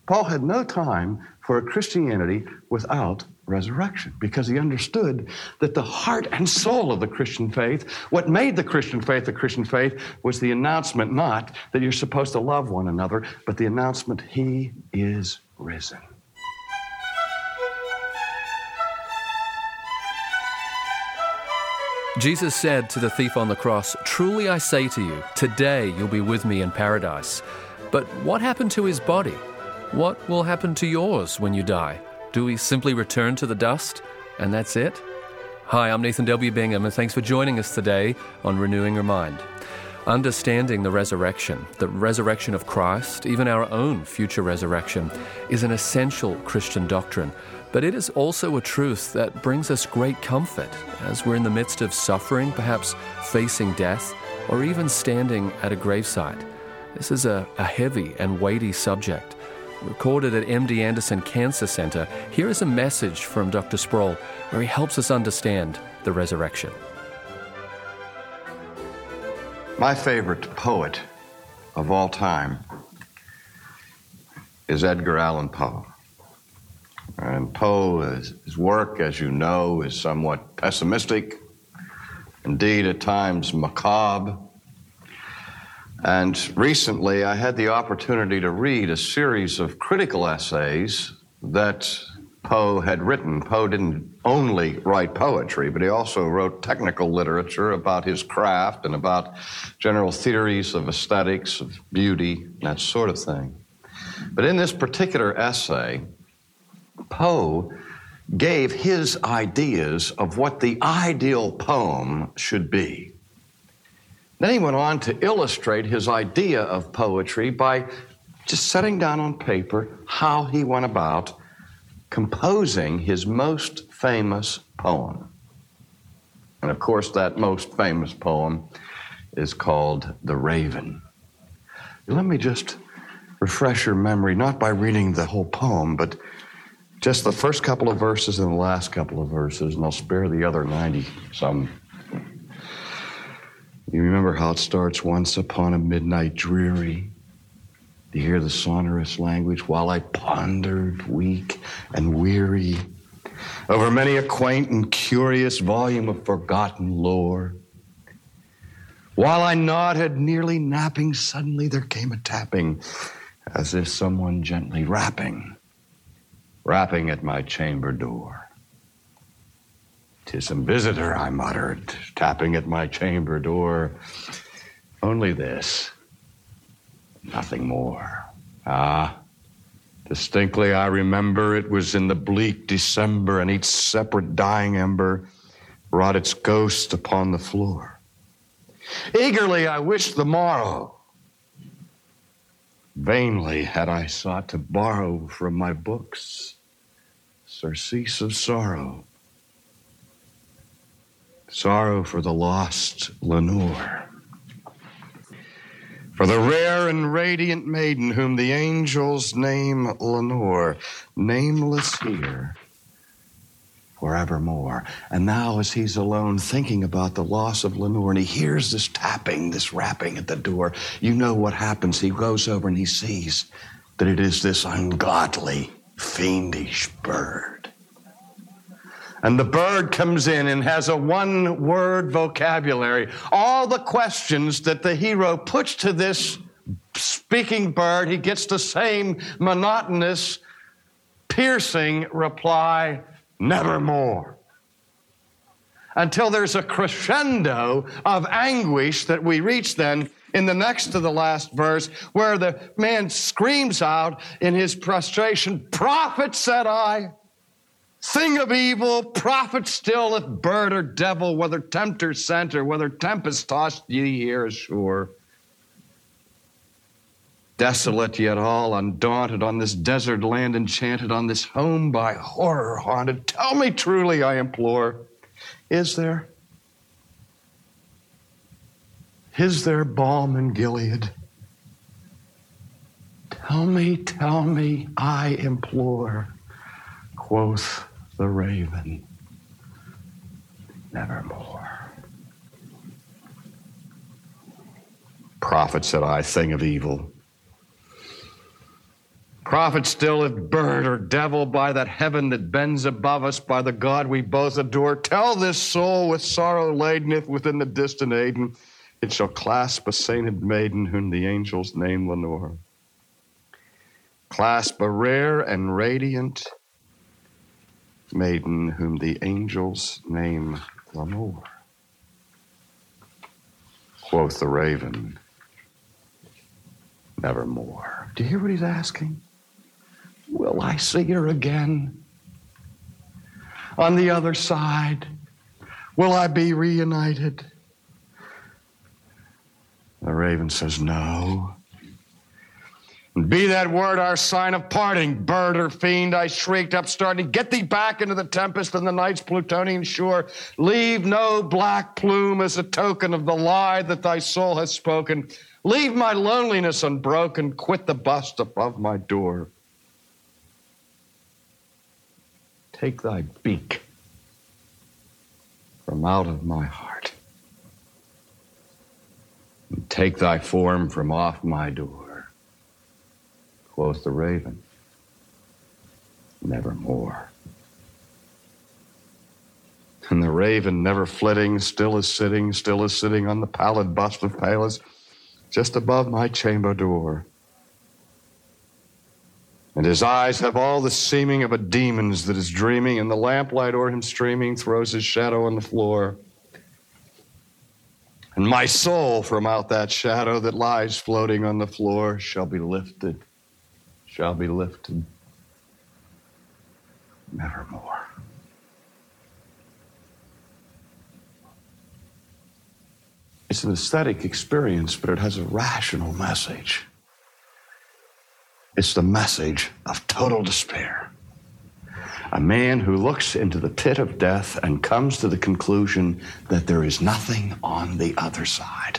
Paul had no time for a Christianity without resurrection, because he understood that the heart and soul of the Christian faith, what made the Christian faith, was the announcement not that you're supposed to love one another, but the announcement he is risen. Jesus said to the thief on the cross, "Truly I say to you, today you'll be with me in paradise." But what happened to his body? What will happen to yours when you die? Do we simply return to the dust, and that's it? Hi, I'm Nathan W. Bingham, and thanks for joining us today on Renewing Your Mind. Understanding the resurrection of Christ, even our own future resurrection, is an essential Christian doctrine. But it is also a truth that brings us great comfort as we're in the midst of suffering, perhaps facing death, or even standing at a gravesite. This is a heavy and weighty subject. Recorded at MD Anderson Cancer Center, here is a message from Dr. Sproul where he helps us understand the resurrection. My favorite poet of all time is Edgar Allan Poe. And Poe, his work, as you know, is somewhat pessimistic, indeed at times macabre. And recently I had the opportunity to read a series of critical essays that Poe had written. Poe didn't only write poetry, but he also wrote technical literature about his craft and about general theories of aesthetics, of beauty, that sort of thing. But in this particular essay, Poe gave his ideas of what the ideal poem should be. Then he went on to illustrate his idea of poetry by just setting down on paper how he went about composing his most famous poem. And of course, that most famous poem is called The Raven. Let me just refresh your memory, not by reading the whole poem, but just the first couple of verses and the last couple of verses, and I'll spare the other 90-some. You remember how it starts, once upon a midnight dreary, to hear the sonorous language while I pondered, weak and weary, over many a quaint and curious volume of forgotten lore. While I nodded, nearly napping, suddenly there came a tapping, as if someone gently rapping at my chamber door. "'Tis some visitor," I muttered, tapping at my chamber door. Only this, nothing more. Distinctly I remember it was in the bleak December, and each separate dying ember brought its ghost upon the floor. Eagerly I wished the morrow. Vainly had I sought to borrow from my books surcease of sorrow. Sorrow for the lost Lenore, for the rare and radiant maiden whom the angels name Lenore, nameless here forevermore. And now as he's alone thinking about the loss of Lenore, and he hears this tapping, this rapping at the door, you know what happens. He goes over and he sees that it is this ungodly, fiendish bird. And the bird comes in and has a one-word vocabulary. All the questions that the hero puts to this speaking bird, he gets the same monotonous, piercing reply, "Nevermore." Until there's a crescendo of anguish that we reach then in the next to the last verse, where the man screams out in his frustration, "Prophet," said I, "thing of evil, prophet still, if bird or devil, whether tempter sent or whether tempest tossed ye here ashore. Desolate yet all undaunted, on this desert land enchanted, on this home by horror haunted, tell me truly, I implore, is there balm in Gilead? Tell me, I implore," quoth the raven, "nevermore." "Prophet," said I, "thing of evil, Prophet still, if bird or devil, by that heaven that bends above us, by the God we both adore, tell this soul with sorrow laden, if within the distant Aidenn it shall clasp a sainted maiden whom the angels name Lenore. Clasp a rare and radiant maiden whom the angels name Lenore. Quoth the raven, nevermore. Do you hear what he's asking? Will I see her again? On the other side, will I be reunited? The raven says, no. And be that word our sign of parting, bird or fiend, I shrieked, upstarting, get thee back into the tempest and the night's Plutonian shore. Leave no black plume as a token of the lie that thy soul has spoken. Leave my loneliness unbroken, quit the bust above my door. Take thy beak from out of my heart, and take thy form from off my door. Quoth the raven, nevermore. And the raven, never flitting, still is sitting on the pallid bust of Pallas, just above my chamber door. And his eyes have all the seeming of a demon's that is dreaming, and the lamplight o'er him streaming throws his shadow on the floor. And my soul from out that shadow that lies floating on the floor shall be lifted nevermore. It's an aesthetic experience, but it has a rational message. It's the message of total despair. A man who looks into the pit of death and comes to the conclusion that there is nothing on the other side.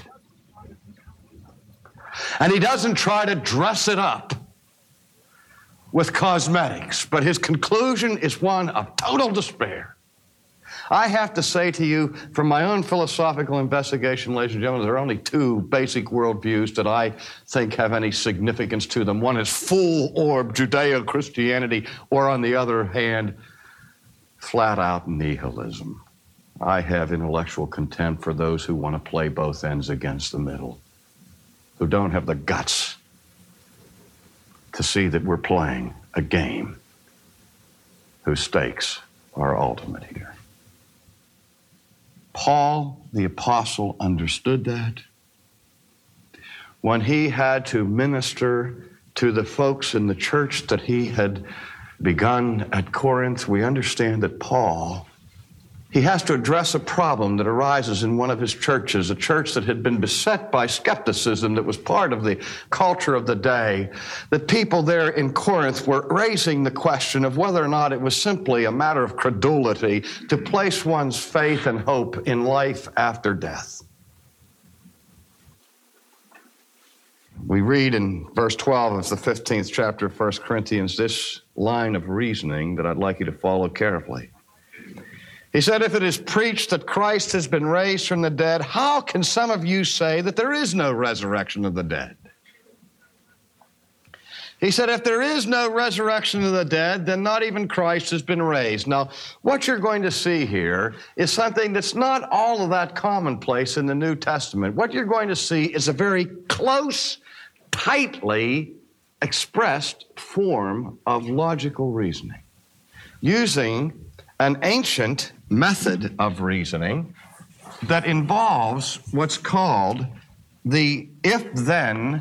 And he doesn't try to dress it up with cosmetics, but his conclusion is one of total despair. I have to say to you, from my own philosophical investigation, ladies and gentlemen, there are only two basic worldviews that I think have any significance to them. One is full-orb Judeo-Christianity, or on the other hand, flat-out nihilism. I have intellectual contempt for those who want to play both ends against the middle, who don't have the guts to see that we're playing a game whose stakes are ultimate here. Paul, the apostle, understood that. When he had to minister to the folks in the church that he had begun at Corinth, we understand that Paul, he has to address a problem that arises in one of his churches, a church that had been beset by skepticism that was part of the culture of the day. The people there in Corinth were raising the question of whether or not it was simply a matter of credulity to place one's faith and hope in life after death. We read in verse 12 of the 15th chapter of 1 Corinthians this line of reasoning that I'd like you to follow carefully. He said, if it is preached that Christ has been raised from the dead, how can some of you say that there is no resurrection of the dead? He said, if there is no resurrection of the dead, then not even Christ has been raised. Now, what you're going to see here is something that's not all of that commonplace in the New Testament. What you're going to see is a very close, tightly expressed form of logical reasoning, using an ancient method of reasoning that involves what's called the if-then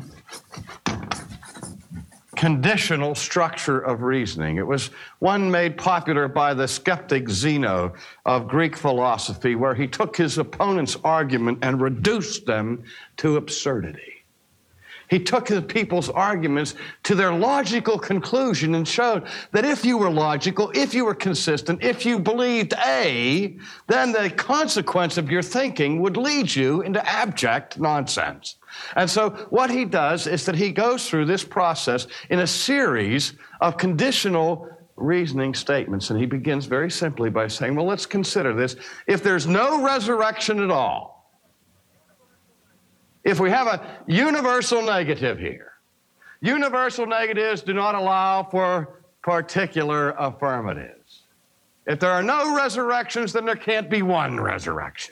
conditional structure of reasoning. It was one made popular by the skeptic Zeno of Greek philosophy, where he took his opponent's argument and reduced them to absurdity. He took the people's arguments to their logical conclusion and showed that if you were logical, if you were consistent, if you believed A, then the consequence of your thinking would lead you into abject nonsense. And so what he does is that he goes through this process in a series of conditional reasoning statements. And he begins very simply by saying, well, let's consider this. If there's no resurrection at all, if we have a universal negative here, Universal negatives do not allow for particular affirmatives. If there are no resurrections, then there can't be one resurrection.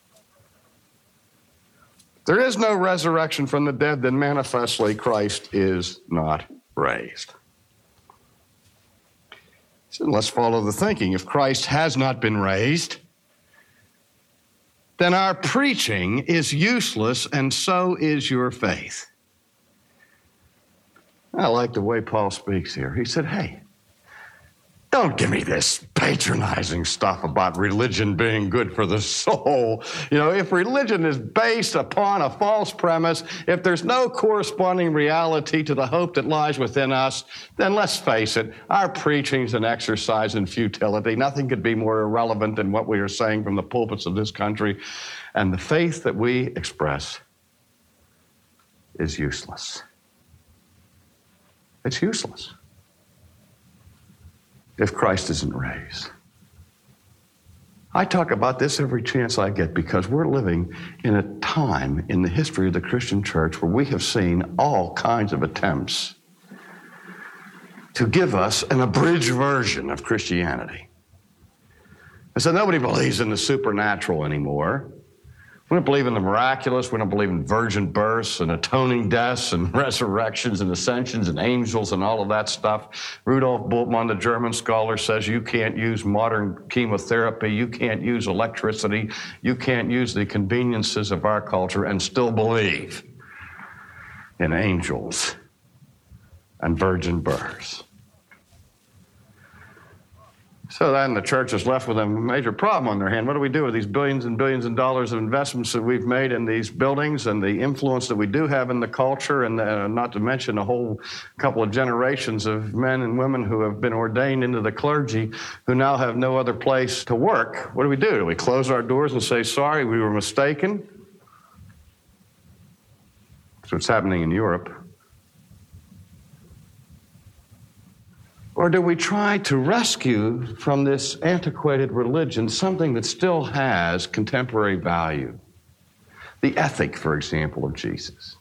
If there is no resurrection from the dead, then manifestly Christ is not raised. So let's follow the thinking. If Christ has not been raised, then our preaching is useless, and so is your faith. I like the way Paul speaks here. He said, hey, don't give me this patronizing stuff about religion being good for the soul. You know, if religion is based upon a false premise, if there's no corresponding reality to the hope that lies within us, then let's face it, our preaching's an exercise in futility. Nothing could be more irrelevant than what we are saying from the pulpits of this country. And the faith that we express is useless. It's useless if Christ isn't raised. I talk about this every chance I get because we're living in a time in the history of the Christian church where we have seen all kinds of attempts to give us an abridged version of Christianity. And so nobody believes in the supernatural anymore. We don't believe in the miraculous. We don't believe in virgin births and atoning deaths and resurrections and ascensions and angels and all of that stuff. Rudolf Bultmann, the German scholar, says you can't use modern chemotherapy. You can't use electricity. You can't use the conveniences of our culture and still believe in angels and virgin births. So then the church is left with a major problem on their hand. What do we do with these billions and billions of dollars of investments that we've made in these buildings and the influence that we do have in the culture, and not to mention a whole couple of generations of men and women who have been ordained into the clergy who now have no other place to work? What do? Do we close our doors and say, sorry, we were mistaken? That's what's happening in Europe. Or do we try to rescue from this antiquated religion something that still has contemporary value? The ethic, for example, of Jesus.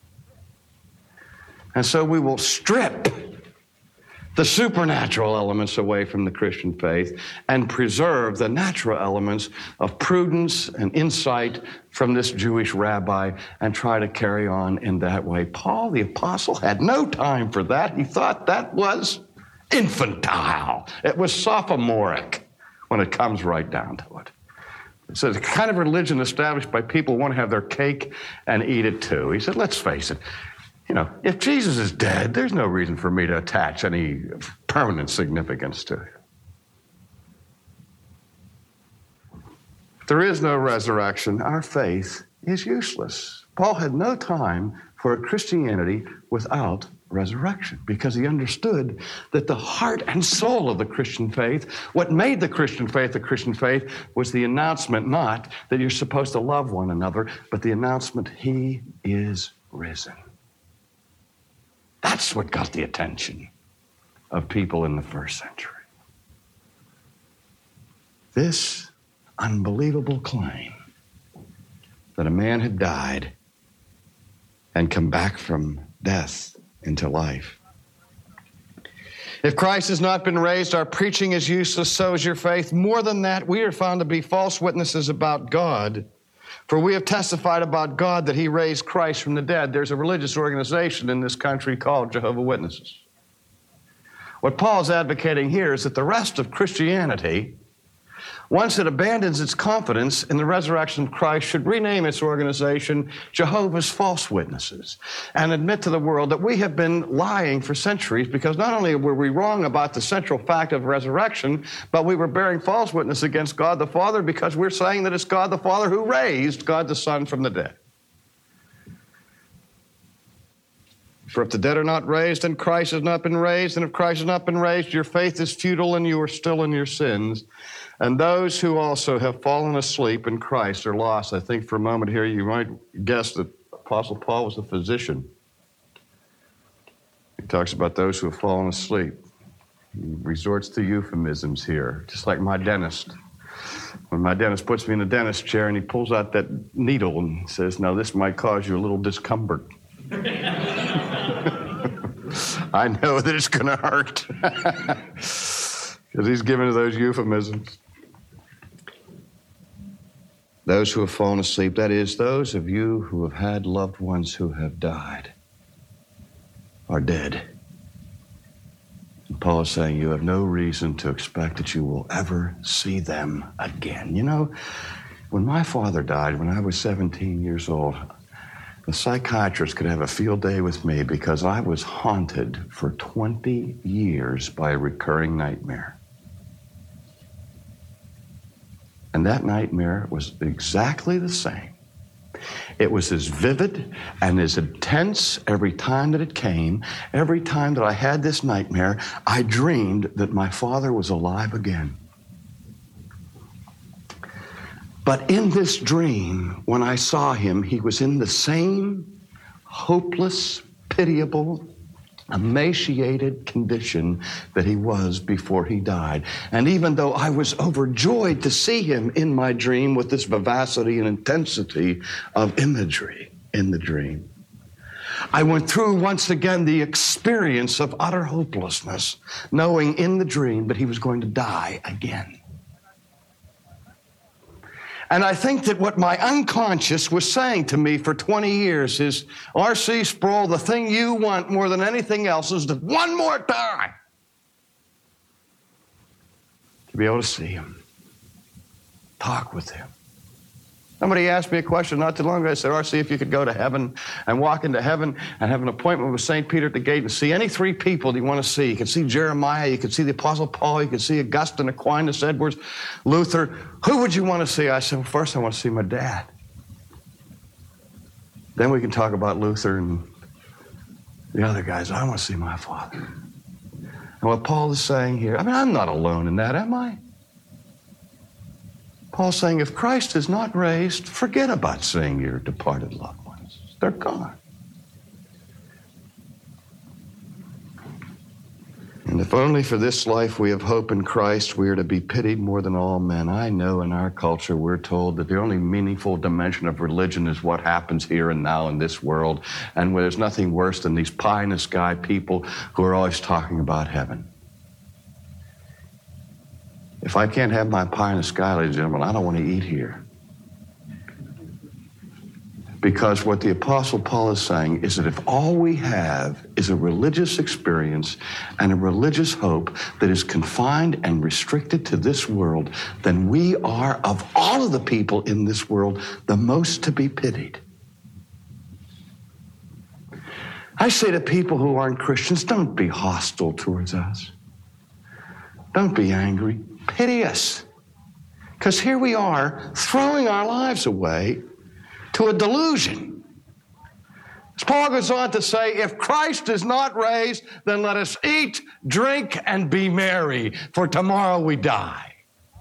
And so we will strip the supernatural elements away from the Christian faith and preserve the natural elements of prudence and insight from this Jewish rabbi and try to carry on in that way. Paul, the apostle, had no time for that. He thought that was infantile. It was sophomoric when it comes right down to it. So the kind of religion established by people who want to have their cake and eat it too. He said, let's face it, you know, if Jesus is dead, there's no reason for me to attach any permanent significance to it. If there is no resurrection, our faith is useless. Paul had no time for a Christianity without resurrection, because he understood that the heart and soul of the Christian faith, what made the Christian faith, was the announcement not that you're supposed to love one another, but the announcement, he is risen. That's what got the attention of people in the first century. This unbelievable claim that a man had died and come back from death into life. If Christ has not been raised, our preaching is useless, so is your faith. More than that, we are found to be false witnesses about God. For we have testified about God that he raised Christ from the dead. There's a religious organization in this country called Jehovah's Witnesses. What Paul's advocating here is that the rest of Christianity, once it abandons its confidence in the resurrection of Christ, should rename its organization Jehovah's False Witnesses and admit to the world that we have been lying for centuries, because not only were we wrong about the central fact of resurrection, but we were bearing false witness against God the Father, because we're saying that it's God the Father who raised God the Son from the dead. For if the dead are not raised, then Christ has not been raised. And if Christ has not been raised, your faith is futile and you are still in your sins. And those who also have fallen asleep in Christ are lost. I think for a moment here you might guess that Apostle Paul was a physician. He talks about those who have fallen asleep. He resorts to euphemisms here, just like my dentist. When my dentist puts me in the dentist chair and he pulls out that needle and says, now this might cause you a little discomfort. I know that it's going to hurt. Because he's given those euphemisms. Those who have fallen asleep, that is, those of you who have had loved ones who have died, are dead. And Paul is saying you have no reason to expect that you will ever see them again. You know, when my father died, when I was 17 years old, the psychiatrist could have a field day with me because I was haunted for 20 years by a recurring nightmare. And that nightmare was exactly the same. It was as vivid and as intense every time that it came. Every time that I had this nightmare, I dreamed that my father was alive again. But in this dream, when I saw him, he was in the same hopeless, pitiable, emaciated condition that he was before he died. And even though I was overjoyed to see him in my dream with this vivacity and intensity of imagery in the dream, I went through once again the experience of utter hopelessness, knowing in the dream that he was going to die again. And I think that what my unconscious was saying to me for 20 years is, R.C. Sproul, the thing you want more than anything else is that one more time to be able to see him, talk with him. Somebody asked me a question not too long ago. I said, R.C., if you could go to heaven and walk into heaven and have an appointment with St. Peter at the gate and see any three people that you want to see. You could see Jeremiah, you could see the Apostle Paul, you could see Augustine, Aquinas, Edwards, Luther. Who would you want to see? I said, well, first I want to see my dad. Then we can talk about Luther and the other guys. I want to see my father. And what Paul is saying here, I mean, I'm not alone in that, am I? Paul's saying, if Christ is not raised, forget about seeing your departed loved ones. They're gone. And if only for this life we have hope in Christ, we are to be pitied more than all men. I know in our culture we're told that the only meaningful dimension of religion is what happens here and now in this world, and where there's nothing worse than these pie-in-the-sky people who are always talking about heaven. If I can't have my pie in the sky, ladies and gentlemen, I don't want to eat here. Because what the Apostle Paul is saying is that if all we have is a religious experience and a religious hope that is confined and restricted to this world, then we are, of all of the people in this world, the most to be pitied. I say to people who aren't Christians, don't be hostile towards us. Don't be angry. Pity us. Because here we are throwing our lives away to a delusion. As Paul goes on to say, if Christ is not raised, then let us eat, drink, and be merry, for tomorrow we die.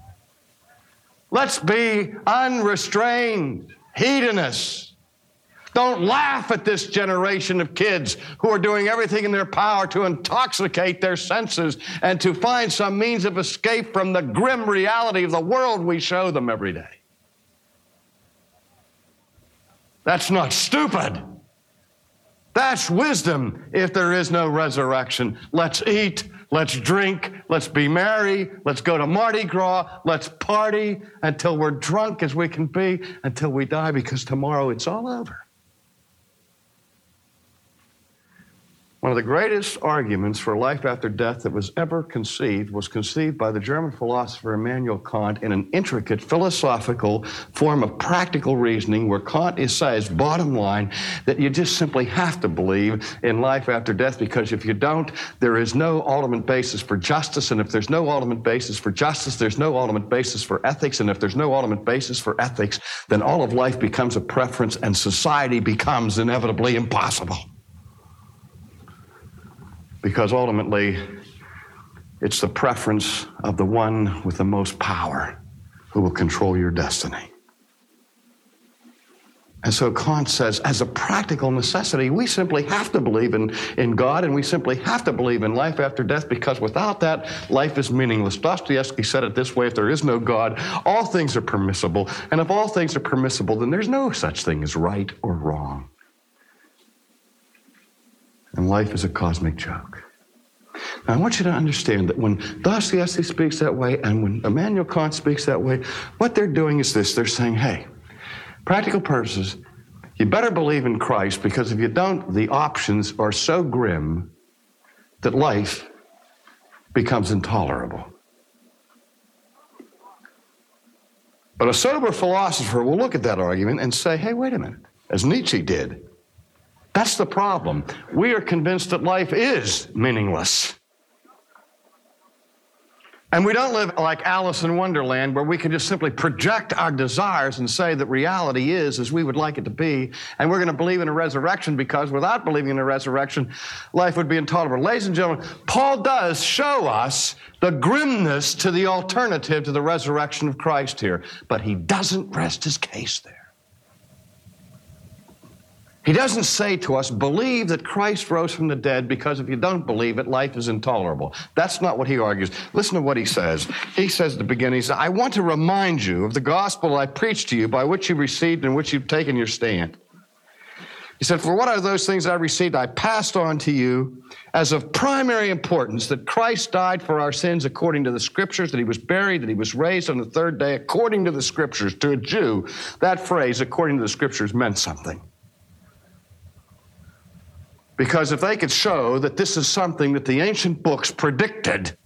Let's be unrestrained hedonists. Don't laugh at this generation of kids who are doing everything in their power to intoxicate their senses and to find some means of escape from the grim reality of the world we show them every day. That's not stupid. That's wisdom if there is no resurrection. Let's eat, let's drink, let's be merry, let's go to Mardi Gras, let's party until we're drunk as we can be, until we die, because tomorrow it's all over. One of the greatest arguments for life after death that was ever conceived was conceived by the German philosopher Immanuel Kant in an intricate philosophical form of practical reasoning, where Kant says, bottom line, that you just simply have to believe in life after death, because if you don't, there is no ultimate basis for justice, and if there's no ultimate basis for justice, there's no ultimate basis for ethics, and if there's no ultimate basis for ethics, then all of life becomes a preference and society becomes inevitably impossible. Because ultimately, it's the preference of the one with the most power who will control your destiny. And so Kant says, as a practical necessity, we simply have to believe in God, and we simply have to believe in life after death, because without that, life is meaningless. Dostoevsky said it this way: if there is no God, all things are permissible. And if all things are permissible, then there's no such thing as right or wrong. And life is a cosmic joke. Now, I want you to understand that when Dostoevsky speaks that way and when Immanuel Kant speaks that way, what they're doing is this. They're saying, hey, practical purposes, you better believe in Christ, because if you don't, the options are so grim that life becomes intolerable. But a sober philosopher will look at that argument and say, hey, wait a minute, as Nietzsche did. That's the problem. We are convinced that life is meaningless. And we don't live like Alice in Wonderland, where we can just simply project our desires and say that reality is as we would like it to be, and we're going to believe in a resurrection, because without believing in a resurrection, life would be intolerable. Ladies and gentlemen, Paul does show us the grimness to the alternative to the resurrection of Christ here, but he doesn't rest his case there. He doesn't say to us, believe that Christ rose from the dead, because if you don't believe it, life is intolerable. That's not what he argues. Listen to what he says. He says at the beginning, he says, I want to remind you of the gospel I preached to you, by which you received and which you've taken your stand. He said, for what are those things I received? I passed on to you as of primary importance, that Christ died for our sins according to the Scriptures, that he was buried, that he was raised on the third day according to the Scriptures. To a Jew, that phrase, according to the Scriptures, meant something. Because if they could show that this is something that the ancient books predicted,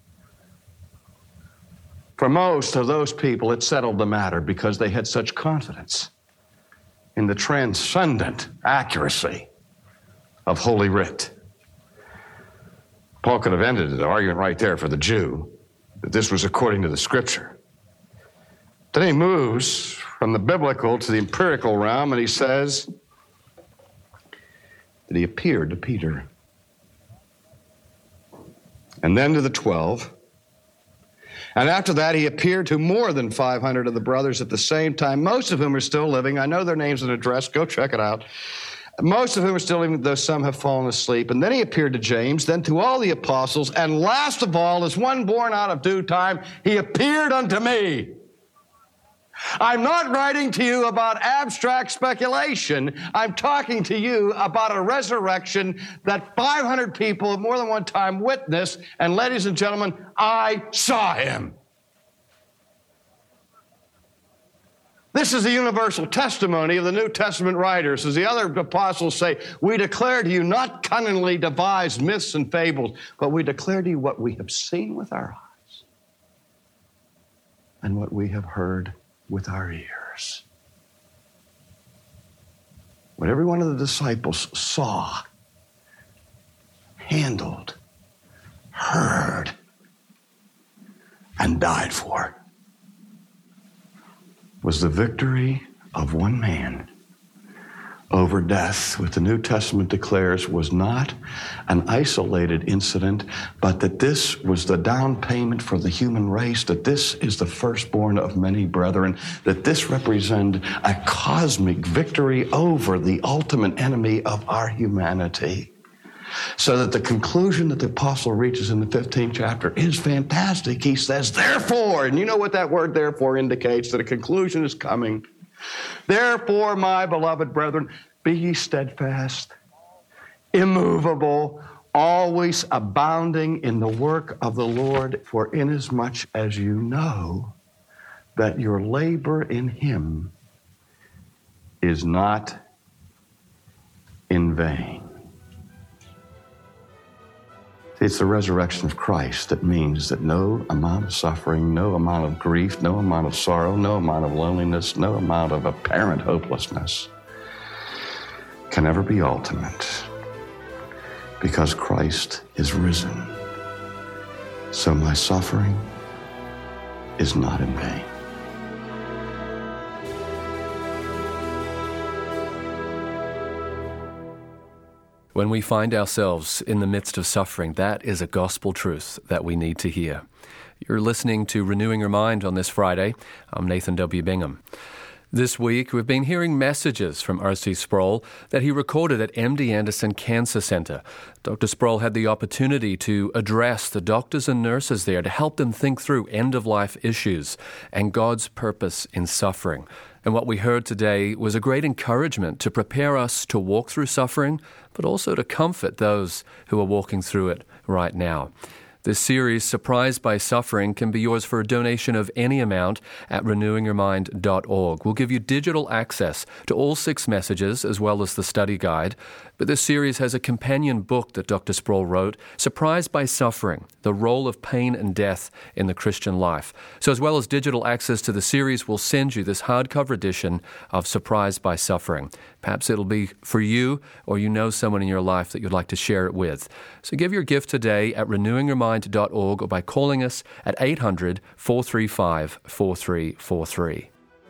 for most of those people it settled the matter, because they had such confidence in the transcendent accuracy of Holy Writ. Paul could have ended the argument right there for the Jew, that this was according to the Scripture. Then he moves from the biblical to the empirical realm, and he says that he appeared to Peter, and then to the 12. And after that, he appeared to more than 500 of the brothers at the same time, most of whom are still living. I know their names and address. Go check it out. Most of whom are still living, though some have fallen asleep. And then he appeared to James, then to all the apostles. And last of all, as one born out of due time, he appeared unto me. I'm not writing to you about abstract speculation. I'm talking to you about a resurrection that 500 people at more than one time witnessed. And ladies and gentlemen, I saw him. This is the universal testimony of the New Testament writers. As the other apostles say, we declare to you not cunningly devised myths and fables, but we declare to you what we have seen with our eyes and what we have heard with our ears. What every one of the disciples saw, handled, heard, and died for was the victory of one man over death, what the New Testament declares was not an isolated incident, but that this was the down payment for the human race, that this is the firstborn of many brethren, that this represented a cosmic victory over the ultimate enemy of our humanity. So that the conclusion that the apostle reaches in the 15th chapter is fantastic. He says, therefore, and you know what that word therefore indicates, that a conclusion is coming. Therefore, my beloved brethren, be ye steadfast, immovable, always abounding in the work of the Lord, for inasmuch as you know that your labor in him is not in vain. It's the resurrection of Christ that means that no amount of suffering, no amount of grief, no amount of sorrow, no amount of loneliness, no amount of apparent hopelessness can ever be ultimate, because Christ is risen. So my suffering is not in vain. When we find ourselves in the midst of suffering, that is a gospel truth that we need to hear. You're listening to Renewing Your Mind on this Friday. I'm Nathan W. Bingham. This week, we've been hearing messages from R.C. Sproul that he recorded at MD Anderson Cancer Center. Dr. Sproul had the opportunity to address the doctors and nurses there to help them think through end-of-life issues and God's purpose in suffering. And what we heard today was a great encouragement to prepare us to walk through suffering, but also to comfort those who are walking through it right now. This series, Surprised by Suffering, can be yours for a donation of any amount at renewingyourmind.org. We'll give you digital access to all 6 messages as well as the study guide. But this series has a companion book that Dr. Sproul wrote, Surprised by Suffering, The Role of Pain and Death in the Christian Life. So as well as digital access to the series, we'll send you this hardcover edition of Surprised by Suffering. Perhaps it'll be for you, or you know someone in your life that you'd like to share it with. So give your gift today at renewingyourmind.org or by calling us at 800-435-4343.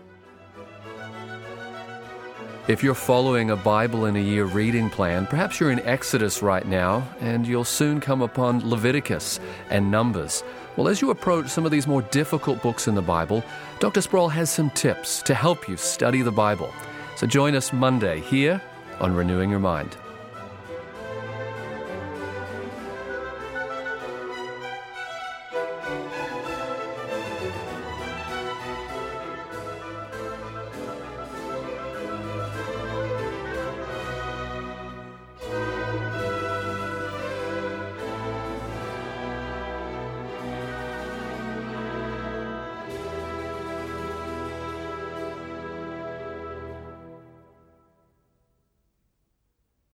If you're following a Bible in a Year reading plan, perhaps you're in Exodus right now, and you'll soon come upon Leviticus and Numbers. Well, as you approach some of these more difficult books in the Bible, Dr. Sproul has some tips to help you study the Bible. So join us Monday here on Renewing Your Mind.